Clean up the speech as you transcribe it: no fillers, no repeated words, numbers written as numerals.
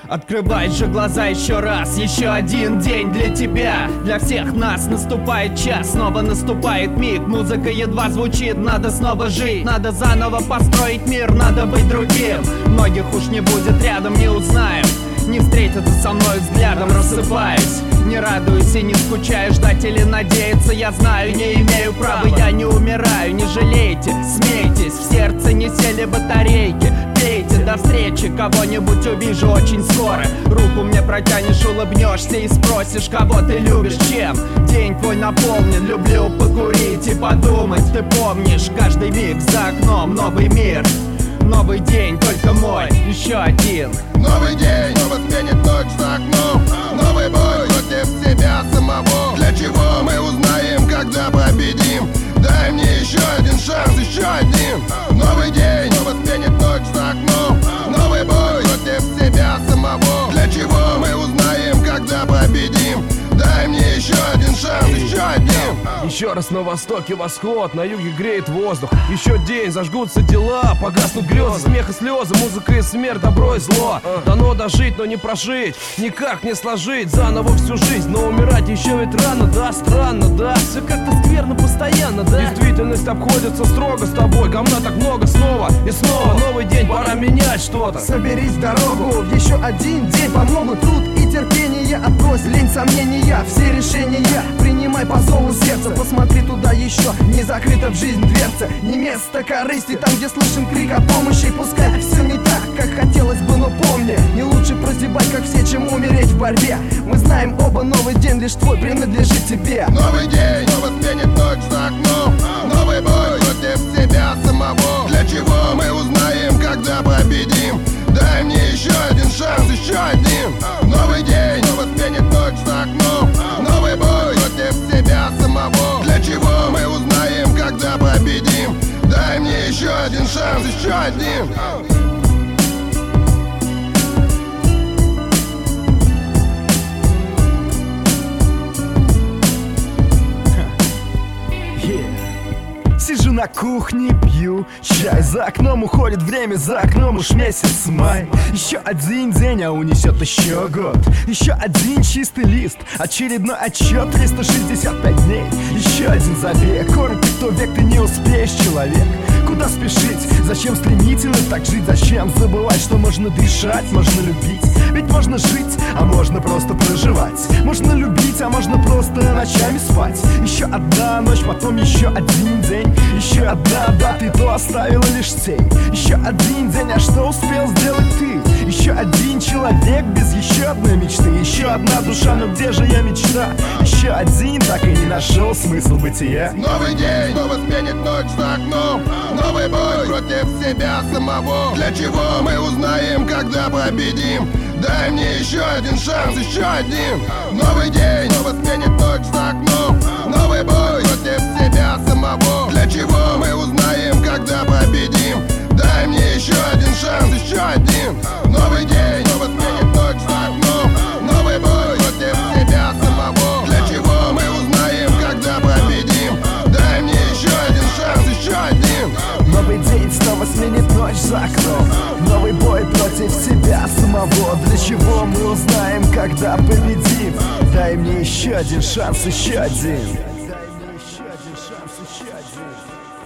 Открывай же глаза еще раз, еще один день для тебя. Для всех нас наступает час, снова наступает миг. Музыка едва звучит, надо снова жить. Надо заново построить мир, надо быть другим. Многих уж не будет рядом, не узнаем. Не встретятся со мной взглядом, рассыпаюсь. Не радуюсь и не скучаю, ждать или надеяться я знаю, не имею права, я не умираю. Не жалейте, смейтесь, в сердце не сели батарейки. Пейте, до встречи, кого-нибудь увижу очень скоро. Руку мне протянешь, улыбнешься и спросишь, кого ты любишь, чем день твой наполнен. Люблю покурить и подумать, ты помнишь, каждый миг за окном новый мир. Новый день, только мой, еще один. Новый день, снова сменит ночь за окном. Новый бой против себя самого. Для чего мы узнаем, когда победим? Дай мне еще один шанс, еще один. Новый день, снова сменит ночь за окном. Новый бой против себя самого. Для чего мы узнаем, когда победим? Дай мне еще один шанс, еще один. Еще раз на востоке восход, на юге греет воздух. Еще день, зажгутся дела, погаснут грезы, смех и слезы, музыка и смерть, добро и зло. Дано дожить, но не прожить, никак не сложить заново всю жизнь. Но умирать еще ведь рано, да, странно, да. Все как-то скверно постоянно, да. Действительность обходится строго с тобой, говна так много снова и снова. Новый день, пора менять что-то. Соберись в дорогу, в еще один день помогут труд и терпение. Отбрось лень, сомнения, все решения принимай по зову сердца. Посмотри туда еще, не закрыта в жизнь дверца. Не место корысти, там где слышен крик о помощи. Пускай все не так, как хотелось бы, но помни, не лучше прозябать, как все, чем умереть в борьбе. Мы знаем оба, новый день лишь твой принадлежит тебе. Новый день, снова сменит ночь за окном. Новый бой против себя самого. Для чего мы узнаем, когда победим? Дай мне еще один шанс, еще один. Новый день, снова сменит ночь за окном. Новый бой против себя самого. Для чего мы узнаем, когда победим? Дай мне еще один шанс, еще один. Сижу на кухне, пью чай. За окном уходит время, за окном уж месяц май. Еще один день, а унесет еще год. Еще один чистый лист, очередной отчет. 365 дней, еще один забег. Коротко, кто век, ты не успеешь, человек. Куда спешить? Зачем стремительно так жить? Зачем забывать, что можно дышать, можно любить? Ведь можно жить, а можно просто проживать. Можно любить, а можно просто ночами спать. Еще одна ночь, потом еще один день. Еще одна дата, и то оставила лишь тень. Еще один день, а что успел сделать ты? Еще один человек без еще одной мечты. Еще одна душа, но где же я мечта? Еще один, так и не нашел смысл бытия. Новый день, снова сменит ночь за окном. Новый бой против себя самого. Для чего мы узнаем, когда победим? Дай мне еще один шанс, еще один. Новый день, снова сменит ночь за окном. Новый бой против себя самого. Для чего мы узнаем, когда победим? Дай мне еще один шанс, еще один. Новый день, снова сменит ночь за окном. Новый бой против себя самого. Для чего мы узнаем, когда победим? Дай мне еще один шанс, еще один. Новый день снова сменит ночь за окном. Новый бой против себя самого. Для чего мы узнаем, когда победим? Дай мне еще один шанс, еще один. Дай мне еще один шанс, еще один.